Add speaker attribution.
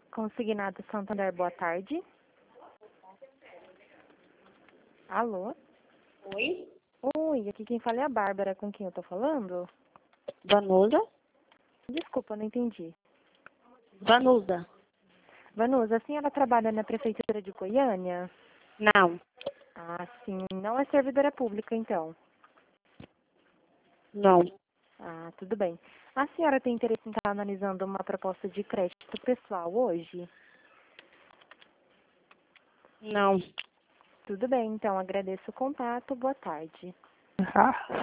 Speaker 1: Consignado Santander, boa tarde. Alô?
Speaker 2: Oi?
Speaker 1: Oi, aqui quem fala é a Bárbara, com quem eu tô falando?
Speaker 2: Vanusa?
Speaker 1: Desculpa, não entendi.
Speaker 2: Vanusa?
Speaker 1: Vanusa, a senhora trabalha na Prefeitura de Goiânia?
Speaker 2: Não.
Speaker 1: Ah, sim. Não é servidora pública, então.
Speaker 2: Não.
Speaker 1: Ah, tudo bem. A senhora tem interesse em estar analisando uma proposta de crédito pessoal hoje?
Speaker 2: Não.
Speaker 1: Tudo bem, então agradeço o contato. Boa tarde.
Speaker 2: Ah.